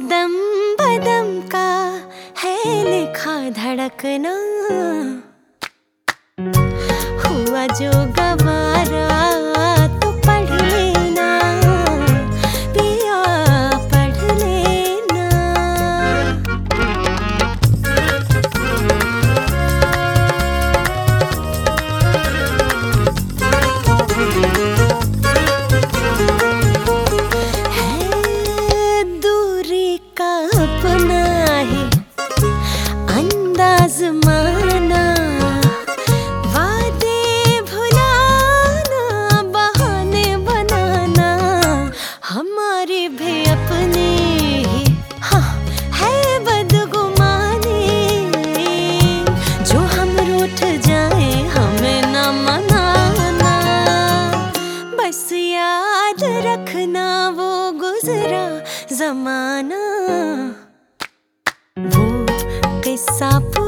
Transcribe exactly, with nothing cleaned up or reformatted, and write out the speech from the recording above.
दम बदम का है लिखा धड़कना, हुआ जो गवारा तो पढ़ लेना पिया, पढ़ लेना। है दूरी का अपना ही अंदाज माना, हमारी भी अपनी ही हाँ है बदगुमानी, जो हम रूठ जाए हमें न मनाना, बस याद रखना वो गुजरा जमाना, वो किस्सा